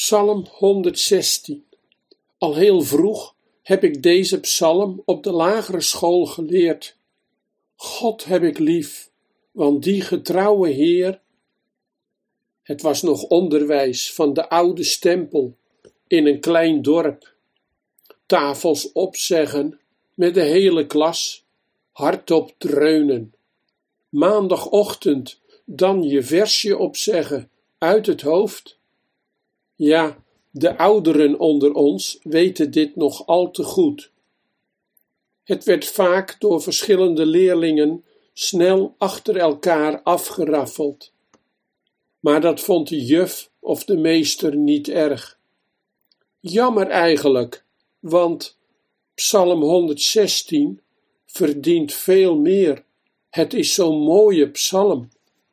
Psalm 116. Al heel vroeg heb ik deze psalm op de lagere school geleerd. God heb ik lief, want die getrouwe Heer. Het was nog onderwijs van de oude stempel in een klein dorp. Tafels opzeggen met de hele klas, hardop dreunen. Maandagochtend dan je versje opzeggen uit het hoofd. Ja, de ouderen onder ons weten dit nog al te goed. Het werd vaak door verschillende leerlingen snel achter elkaar afgeraffeld. Maar dat vond de juf of de meester niet erg. Jammer eigenlijk, want Psalm 116 verdient veel meer. Het is zo'n mooie psalm.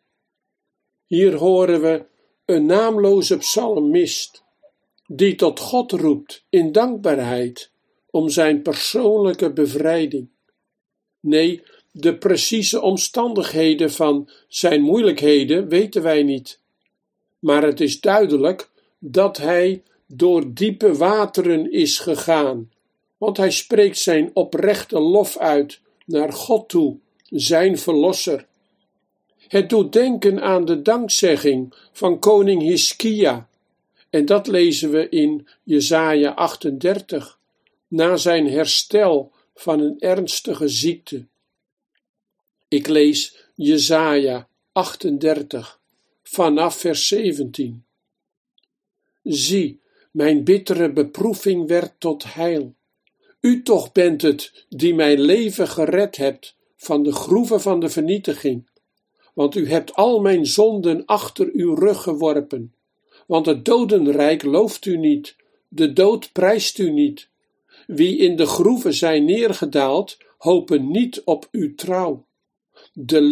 Hier horen we een naamloze psalmist, die tot God roept in dankbaarheid om zijn persoonlijke bevrijding. Nee, de precieze omstandigheden van zijn moeilijkheden weten wij niet. Maar het is duidelijk dat hij door diepe wateren is gegaan, want hij spreekt zijn oprechte lof uit naar God toe, zijn verlosser. Het doet denken aan de dankzegging van koning Hiskia, en dat lezen we in Jesaja 38, na zijn herstel van een ernstige ziekte. Ik lees Jesaja 38, vanaf vers 17. Zie, mijn bittere beproeving werd tot heil. U toch bent het die mijn leven gered hebt van de groeven van de vernietiging. Want u hebt al mijn zonden achter uw rug geworpen. Want het dodenrijk looft u niet, de dood prijst u niet. Wie in de groeven zijn neergedaald, hopen niet op uw trouw. De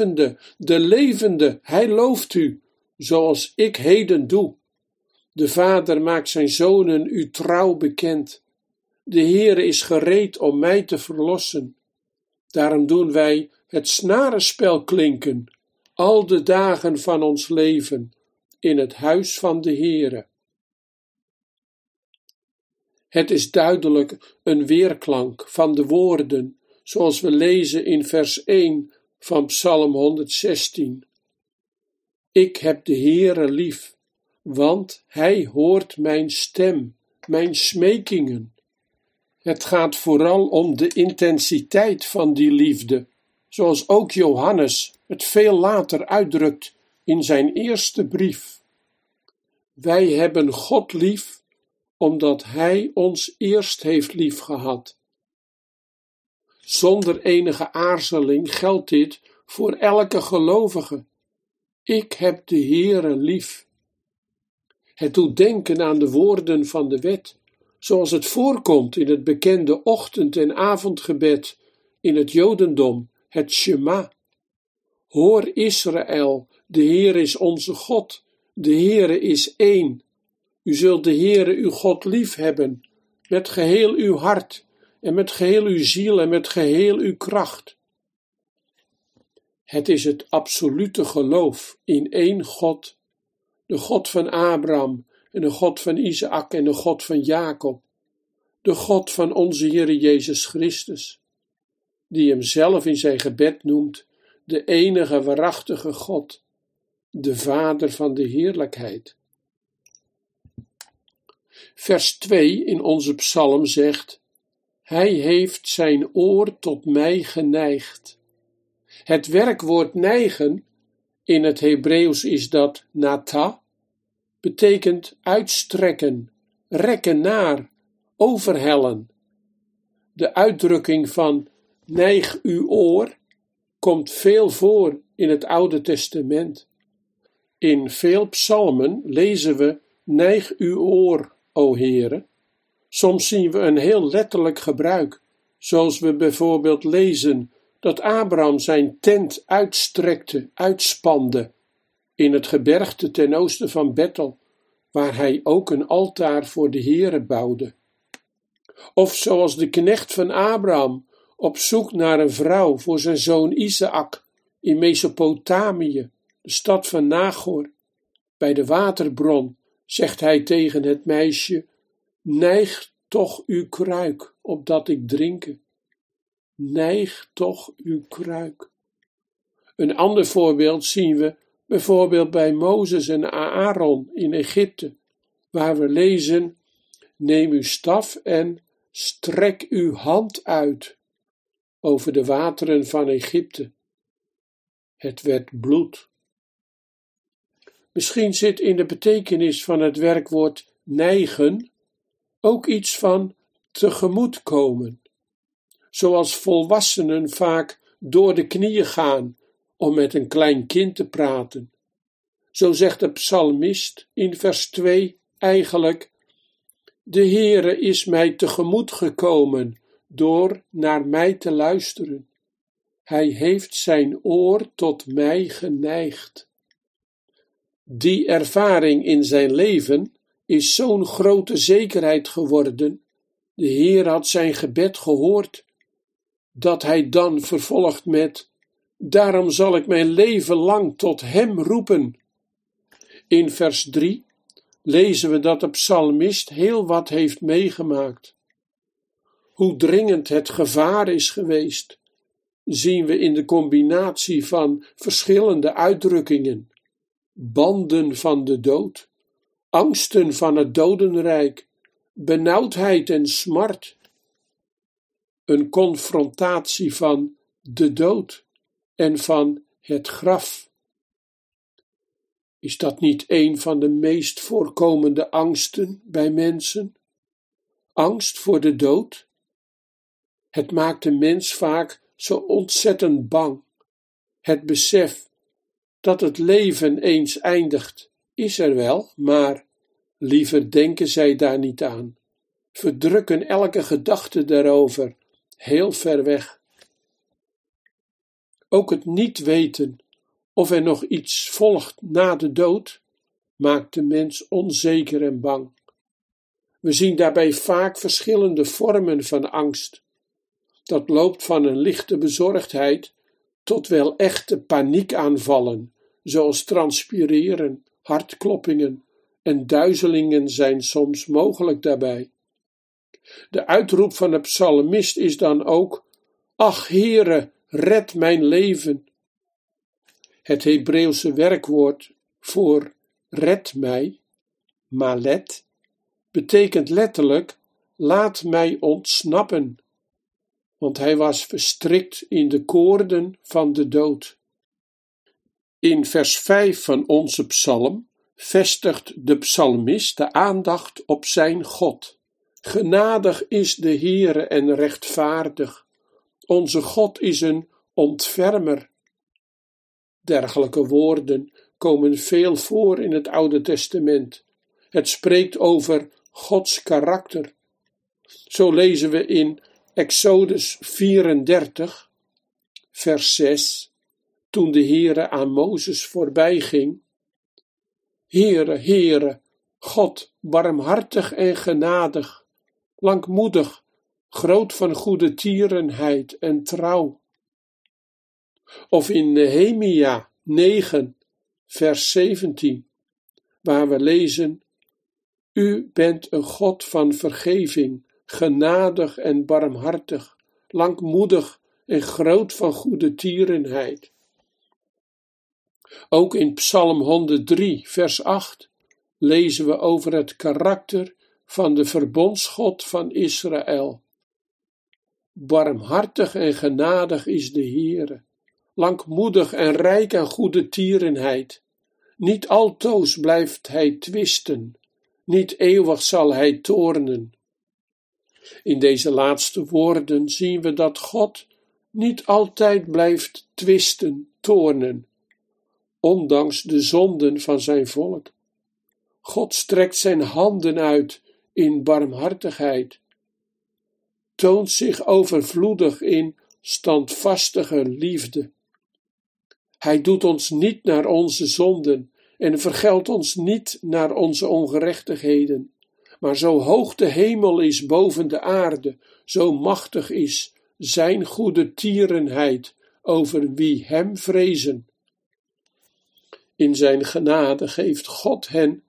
levende, hij looft u, zoals ik heden doe. De Vader maakt zijn zonen uw trouw bekend. De Heere is gereed om mij te verlossen. Daarom doen wij het snarenspel klinken, al de dagen van ons leven, in het huis van de Heere. Het is duidelijk een weerklank van de woorden, zoals we lezen in vers 1 van Psalm 116. Ik heb de Heere lief, want hij hoort mijn stem, mijn smekingen. Het gaat vooral om de intensiteit van die liefde, zoals ook Johannes het veel later uitdrukt in zijn eerste brief. Wij hebben God lief, omdat hij ons eerst heeft liefgehad. Zonder enige aarzeling geldt dit voor elke gelovige. Ik heb de Heere lief. Het doet denken aan de woorden van de wet, zoals het voorkomt in het bekende ochtend- en avondgebed in het Jodendom, het Shema. Hoor Israël, de Heer is onze God, de Heere is één. U zult de Heere uw God lief hebben, met geheel uw hart, en met geheel uw ziel en met geheel uw kracht. Het is het absolute geloof in één God, de God van Abraham en de God van Isaac en de God van Jacob, de God van onze Heere Jezus Christus, die hem zelf in zijn gebed noemt de enige waarachtige God, de Vader van de heerlijkheid. Vers 2 in onze psalm zegt: Hij heeft zijn oor tot mij geneigd. Het werkwoord neigen, in het Hebreeuws is dat nata, betekent uitstrekken, rekken naar, overhellen. De uitdrukking van neig uw oor komt veel voor in het Oude Testament. In veel psalmen lezen we neig uw oor, o Heere. Soms zien we een heel letterlijk gebruik, zoals we bijvoorbeeld lezen dat Abraham zijn tent uitstrekte, uitspande in het gebergte ten oosten van Bethel, waar hij ook een altaar voor de Heere bouwde. Of zoals de knecht van Abraham op zoek naar een vrouw voor zijn zoon Isaac in Mesopotamië, de stad van Nagor, bij de waterbron, zegt hij tegen het meisje: neig toch uw kruik, opdat ik drinke. Neig toch uw kruik. Een ander voorbeeld zien we bijvoorbeeld bij Mozes en Aaron in Egypte, waar we lezen: neem uw staf en strek uw hand uit over de wateren van Egypte. Het werd bloed. Misschien zit in de betekenis van het werkwoord neigen ook iets van tegemoetkomen, zoals volwassenen vaak door de knieën gaan om met een klein kind te praten. Zo zegt de psalmist in vers 2 eigenlijk: de Heere is mij tegemoet gekomen door naar mij te luisteren. Hij heeft zijn oor tot mij geneigd. Die ervaring in zijn leven is zo'n grote zekerheid geworden. De Heer had zijn gebed gehoord, dat hij dan vervolgt met: daarom zal ik mijn leven lang tot hem roepen. In vers 3 lezen we dat de psalmist heel wat heeft meegemaakt. Hoe dringend het gevaar is geweest, zien we in de combinatie van verschillende uitdrukkingen: banden van de dood, angsten van het dodenrijk, benauwdheid en smart. Een confrontatie van de dood en van het graf. Is dat niet een van de meest voorkomende angsten bij mensen? Angst voor de dood? Het maakt de mens vaak zo ontzettend bang. Het besef dat het leven eens eindigt, is er wel, maar liever denken zij daar niet aan, verdrukken elke gedachte daarover, heel ver weg. Ook het niet weten of er nog iets volgt na de dood, maakt de mens onzeker en bang. We zien daarbij vaak verschillende vormen van angst. Dat loopt van een lichte bezorgdheid tot wel echte paniekaanvallen, zoals transpireren, hartkloppingen en duizelingen zijn soms mogelijk daarbij. De uitroep van de psalmist is dan ook: ach Heere, red mijn leven. Het Hebreeuwse werkwoord voor red mij, malet, betekent letterlijk: laat mij ontsnappen, want hij was verstrikt in de koorden van de dood. In vers 5 van onze psalm vestigt de psalmist de aandacht op zijn God. Genadig is de Heere en rechtvaardig. Onze God is een ontfermer. Dergelijke woorden komen veel voor in het Oude Testament. Het spreekt over Gods karakter. Zo lezen we in Exodus 34, vers 6, toen de Heere aan Mozes voorbij ging: Heere, Heere, God, barmhartig en genadig, langmoedig, groot van goede tierenheid en trouw. Of in Nehemia 9, vers 17, waar we lezen: U bent een God van vergeving, genadig en barmhartig, langmoedig en groot van goede tierenheid. Ook in Psalm 103, vers 8, lezen we over het karakter van de verbondsgod van Israël. Barmhartig en genadig is de Heere, langmoedig en rijk aan goede tierenheid. Niet altoos blijft hij twisten, niet eeuwig zal hij toornen. In deze laatste woorden zien we dat God niet altijd blijft twisten, toornen, ondanks de zonden van zijn volk. God strekt zijn handen uit in barmhartigheid, toont zich overvloedig in standvastige liefde. Hij doet ons niet naar onze zonden en vergeldt ons niet naar onze ongerechtigheden. Maar zo hoog de hemel is boven de aarde, zo machtig is zijn goede tierenheid over wie hem vrezen. In zijn genade geeft God hen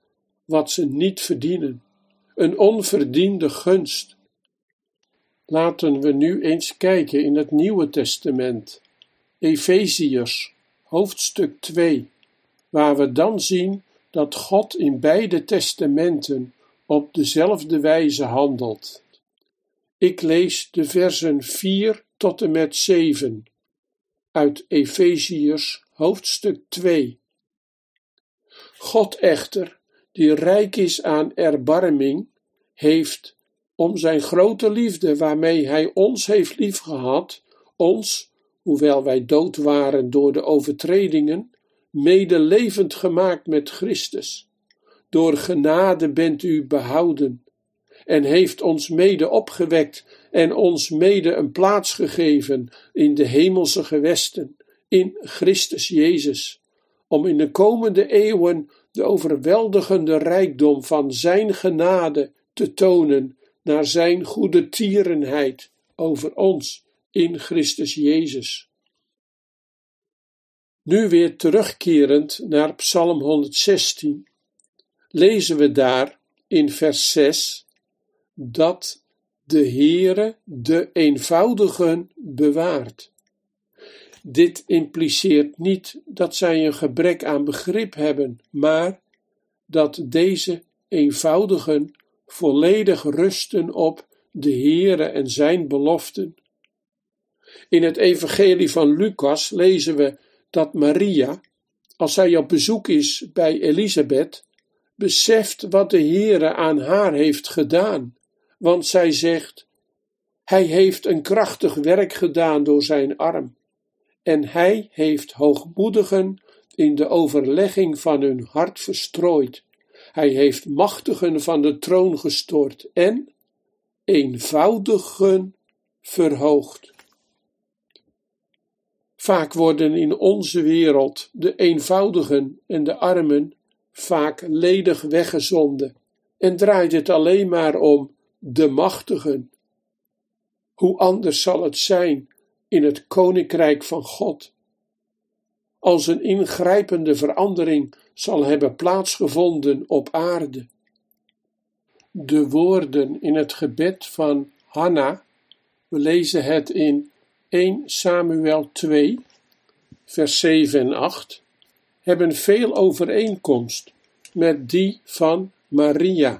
wat ze niet verdienen, een onverdiende gunst. Laten we nu eens kijken in het Nieuwe Testament, Efeziërs, hoofdstuk 2, waar we dan zien dat God in beide testamenten op dezelfde wijze handelt. Ik lees de versen 4 tot en met 7 uit Efeziërs, hoofdstuk 2. God echter, die rijk is aan erbarming, heeft, om zijn grote liefde waarmee hij ons heeft liefgehad, ons, hoewel wij dood waren door de overtredingen, mede levend gemaakt met Christus. Door genade bent u behouden, en heeft ons mede opgewekt en ons mede een plaats gegeven in de hemelse gewesten, in Christus Jezus, om in de komende eeuwen de overweldigende rijkdom van zijn genade te tonen naar zijn goedertierenheid over ons in Christus Jezus. Nu weer terugkerend naar Psalm 116, lezen we daar in vers 6 dat de Heere de eenvoudigen bewaart. Dit impliceert niet dat zij een gebrek aan begrip hebben, maar dat deze eenvoudigen volledig rusten op de Heere en zijn beloften. In het evangelie van Lucas lezen we dat Maria, als zij op bezoek is bij Elisabeth, beseft wat de Heere aan haar heeft gedaan, want zij zegt: Hij heeft een krachtig werk gedaan door zijn arm, en hij heeft hoogmoedigen in de overlegging van hun hart verstrooid. Hij heeft machtigen van de troon gestort en eenvoudigen verhoogd. Vaak worden in onze wereld de eenvoudigen en de armen vaak ledig weggezonden en draait het alleen maar om de machtigen. Hoe anders zal het zijn in het koninkrijk van God, als een ingrijpende verandering zal hebben plaatsgevonden op aarde. De woorden in het gebed van Hanna, we lezen het in 1 Samuel 2, vers 7 en 8, hebben veel overeenkomst met die van Maria.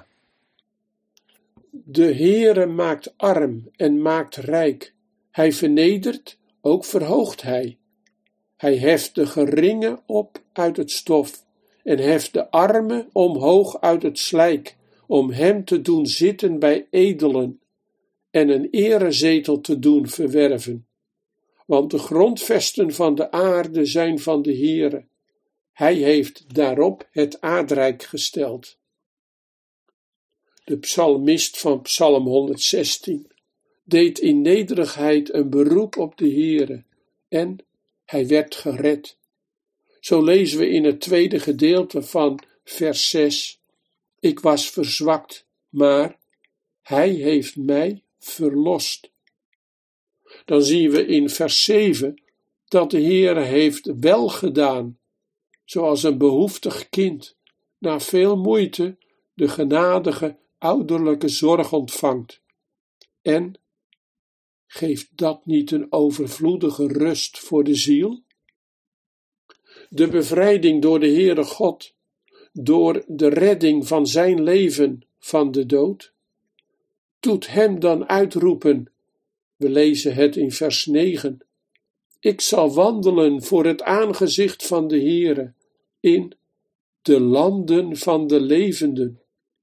De Heere maakt arm en maakt rijk. Hij vernedert, ook verhoogt hij. Hij heft de geringe op uit het stof en heft de arme omhoog uit het slijk, om hem te doen zitten bij edelen en een erezetel te doen verwerven. Want de grondvesten van de aarde zijn van de Heere. Hij heeft daarop het aardrijk gesteld. De psalmist van Psalm 116 deed in nederigheid een beroep op de Heere en hij werd gered. Zo lezen we in het tweede gedeelte van vers 6: Ik was verzwakt, maar hij heeft mij verlost. Dan zien we in vers 7 dat de Heere heeft wel gedaan, zoals een behoeftig kind na veel moeite de genadige ouderlijke zorg ontvangt. En geeft dat niet een overvloedige rust voor de ziel? De bevrijding door de Heere God, door de redding van zijn leven van de dood, doet hem dan uitroepen, we lezen het in vers 9, ik zal wandelen voor het aangezicht van de Heere in de landen van de levenden.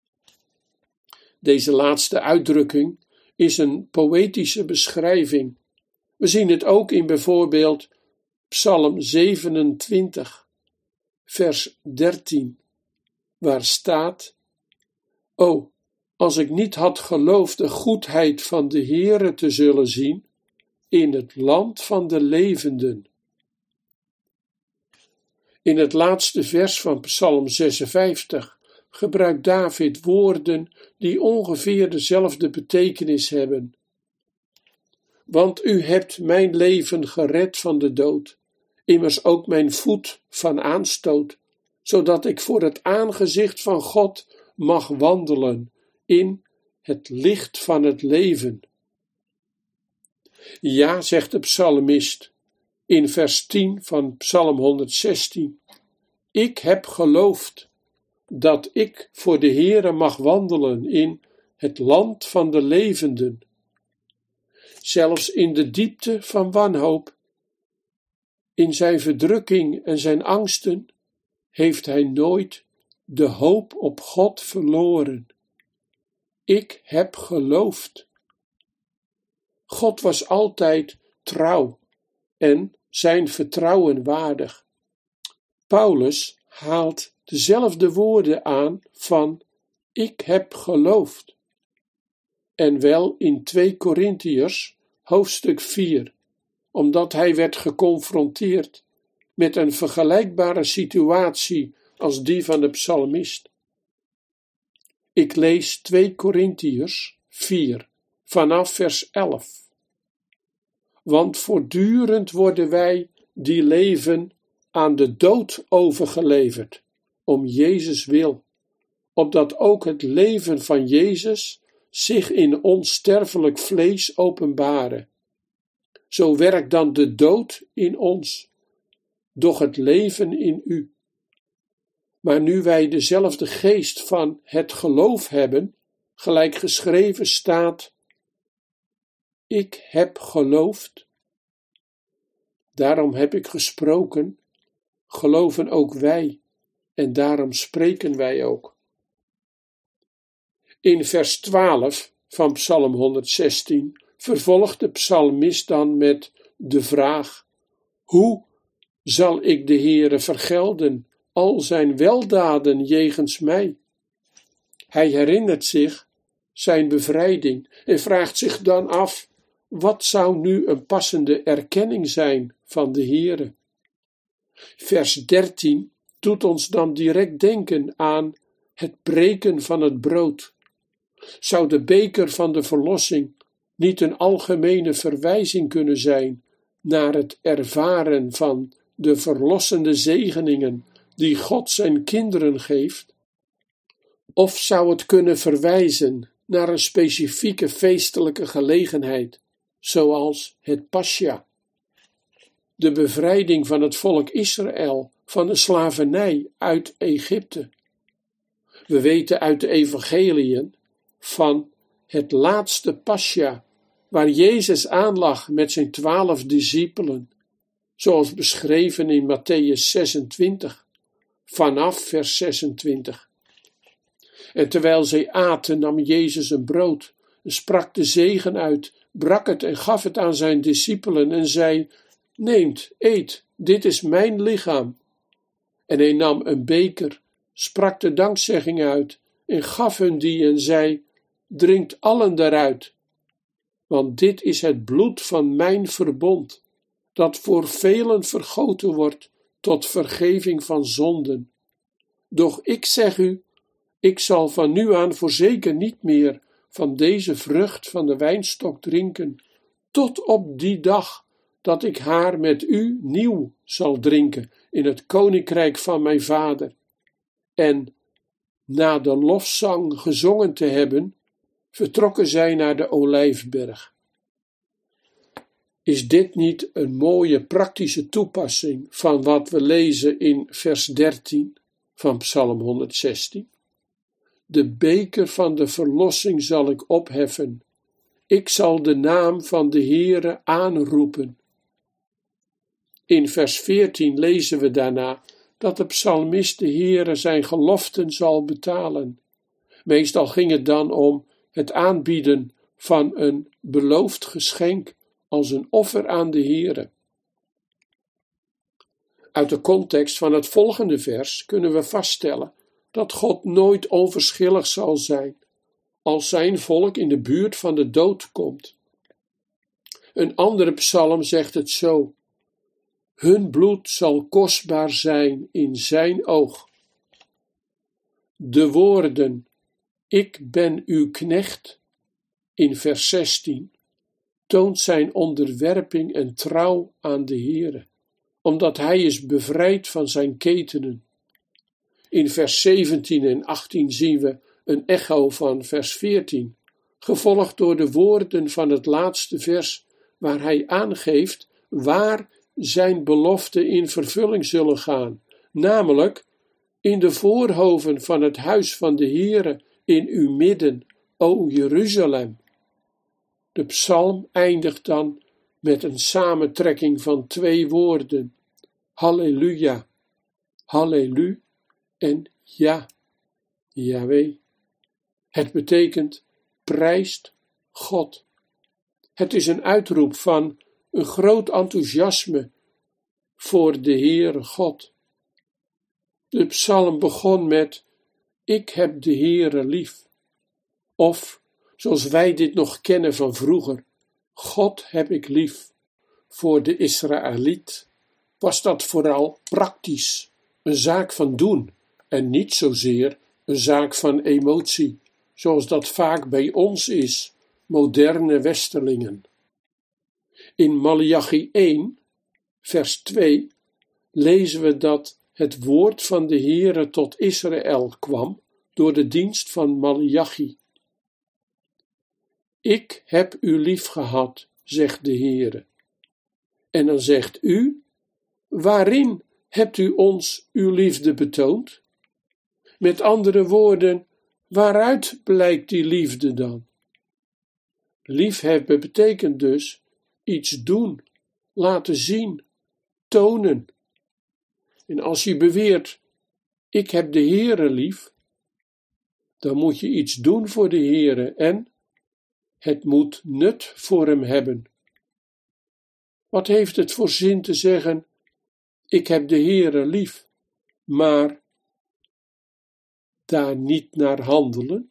Deze laatste uitdrukking is een poëtische beschrijving. We zien het ook in bijvoorbeeld Psalm 27, vers 13, waar staat: O, als ik niet had geloofd de goedheid van de Heere te zullen zien in het land van de levenden. In het laatste vers van Psalm 56 gebruikt David woorden die ongeveer dezelfde betekenis hebben. Want u hebt mijn leven gered van de dood, immers ook mijn voet van aanstoot, zodat ik voor het aangezicht van God mag wandelen in het licht van het leven. Ja, zegt de psalmist in vers 10 van Psalm 116, ik heb geloofd dat ik voor de Heere mag wandelen in het land van de levenden. Zelfs in de diepte van wanhoop, in zijn verdrukking en zijn angsten, heeft hij nooit de hoop op God verloren. Ik heb geloofd. God was altijd trouw en zijn vertrouwen waardig. Paulus haalt dezelfde woorden aan van ik heb geloofd. En wel in 2 Korintiërs hoofdstuk 4, omdat hij werd geconfronteerd met een vergelijkbare situatie als die van de psalmist. Ik lees 2 Korintiërs 4 vanaf vers 11. Want voortdurend worden wij die leven aan de dood overgeleverd, om Jezus wil, opdat ook het leven van Jezus zich in onsterfelijk vlees openbare. Zo werkt dan de dood in ons, doch het leven in u. Maar nu wij dezelfde geest van het geloof hebben, gelijk geschreven staat, ik heb geloofd, daarom heb ik gesproken, geloven ook wij, en daarom spreken wij ook. In vers 12 van Psalm 116 vervolgt de psalmist dan met de vraag, hoe zal ik de Heere vergelden al zijn weldaden jegens mij? Hij herinnert zich zijn bevrijding en vraagt zich dan af, wat zou nu een passende erkenning zijn van de Heere? Vers 13 doet ons dan direct denken aan het breken van het brood. Zou de beker van de verlossing niet een algemene verwijzing kunnen zijn naar het ervaren van de verlossende zegeningen die God zijn kinderen geeft? Of zou het kunnen verwijzen naar een specifieke feestelijke gelegenheid, zoals het Pascha, de bevrijding van het volk Israël van de slavernij uit Egypte? We weten uit de evangeliën van het laatste Pascha, waar Jezus aanlag met zijn 12 discipelen, zoals beschreven in Mattheüs 26, vanaf vers 26. En terwijl zij aten, nam Jezus een brood, en sprak de zegen uit, brak het en gaf het aan zijn discipelen en zei, neemt, eet, dit is mijn lichaam. En hij nam een beker, sprak de dankzegging uit en gaf hun die en zei, drinkt allen daaruit, want dit is het bloed van mijn verbond, dat voor velen vergoten wordt tot vergeving van zonden. Doch ik zeg u, ik zal van nu aan voorzeker niet meer van deze vrucht van de wijnstok drinken, tot op die dag dat ik haar met u nieuw zal drinken in het koninkrijk van mijn vader. En na de lofzang gezongen te hebben, vertrokken zij naar de Olijfberg. Is dit niet een mooie praktische toepassing van wat we lezen in vers 13 van Psalm 116? De beker van de verlossing zal ik opheffen. Ik zal de naam van de Heere aanroepen. In vers 14 lezen we daarna dat de psalmist de Heere zijn geloften zal betalen. Meestal ging het dan om het aanbieden van een beloofd geschenk als een offer aan de Heere. Uit de context van het volgende vers kunnen we vaststellen dat God nooit onverschillig zal zijn als zijn volk in de buurt van de dood komt. Een andere psalm zegt het zo: hun bloed zal kostbaar zijn in zijn oog. De woorden, ik ben uw knecht, in vers 16, toont zijn onderwerping en trouw aan de Heere, omdat hij is bevrijd van zijn ketenen. In vers 17 en 18 zien we een echo van vers 14, gevolgd door de woorden van het laatste vers, waar hij aangeeft waar zijn beloften in vervulling zullen gaan, namelijk in de voorhoven van het huis van de Heere in uw midden, o Jeruzalem. De psalm eindigt dan met een samentrekking van 2 woorden, Halleluja, Hallelu en ja, Yahweh. Het betekent prijst God. Het is een uitroep van een groot enthousiasme voor de Heere God. De psalm begon met ik heb de Heere lief. Of, zoals wij dit nog kennen van vroeger, God heb ik lief. Voor de Israëliet was dat vooral praktisch, een zaak van doen en niet zozeer een zaak van emotie, zoals dat vaak bij ons is, moderne westerlingen. In Maleachi 1, vers 2, lezen we dat het woord van de Heere tot Israël kwam door de dienst van Maleachi. Ik heb u lief gehad, zegt de Heere. En dan zegt u, waarin hebt u ons uw liefde betoond? Met andere woorden, waaruit blijkt die liefde dan? Liefhebben betekent dus iets doen, laten zien, tonen. En als je beweert, ik heb de Heere lief, dan moet je iets doen voor de Heere en het moet nut voor hem hebben. Wat heeft het voor zin te zeggen, ik heb de Heere lief, maar daar niet naar handelen?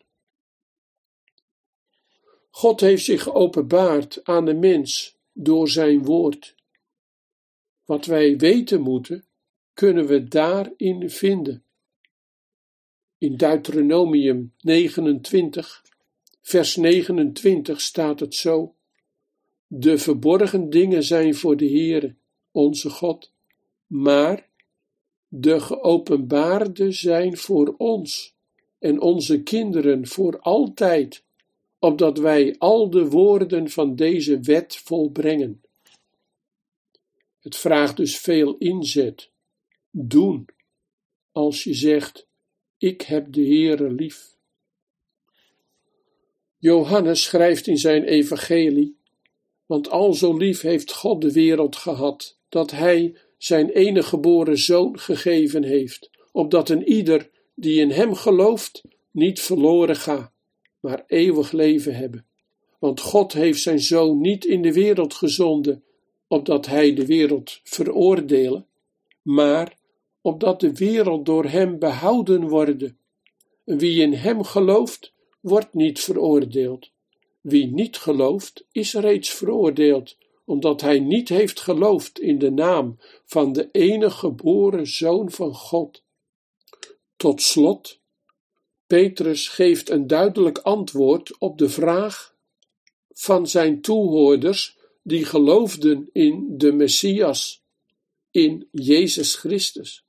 God heeft zich geopenbaard aan de mens door zijn woord. Wat wij weten moeten, kunnen we daarin vinden. In Deuteronomium 29, vers 29 staat het zo: de verborgen dingen zijn voor de Heere, onze God, maar de geopenbaarde zijn voor ons en onze kinderen voor altijd, opdat wij al de woorden van deze wet volbrengen. Het vraagt dus veel inzet, doen, als je zegt, ik heb de Heere lief. Johannes schrijft in zijn evangelie, want al zo lief heeft God de wereld gehad, dat hij zijn enige geboren zoon gegeven heeft, opdat een ieder die in hem gelooft niet verloren gaat, maar eeuwig leven hebben. Want God heeft zijn zoon niet in de wereld gezonden, opdat hij de wereld veroordele, maar opdat de wereld door hem behouden worden. En wie in hem gelooft, wordt niet veroordeeld. Wie niet gelooft, is reeds veroordeeld, omdat hij niet heeft geloofd in de naam van de enige geboren Zoon van God. Tot slot, Petrus geeft een duidelijk antwoord op de vraag van zijn toehoorders die geloofden in de Messias, in Jezus Christus.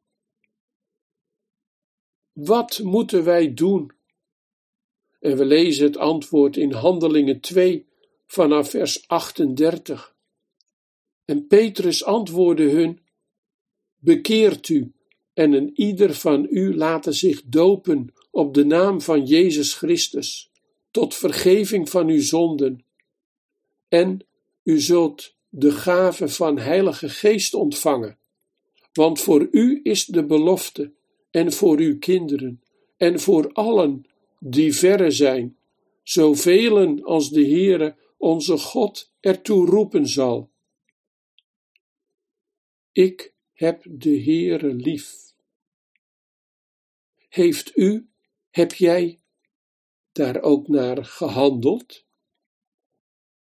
Wat moeten wij doen? En we lezen het antwoord in Handelingen 2 vanaf vers 38. En Petrus antwoordde hun, bekeert u en een ieder van u laten zich dopen op de naam van Jezus Christus, tot vergeving van uw zonden. En u zult de gave van Heilige Geest ontvangen, want voor u is de belofte, en voor uw kinderen, en voor allen die verre zijn, zoveel als de Heere onze God ertoe roepen zal. Ik heb de Heere lief. Heb jij daar ook naar gehandeld?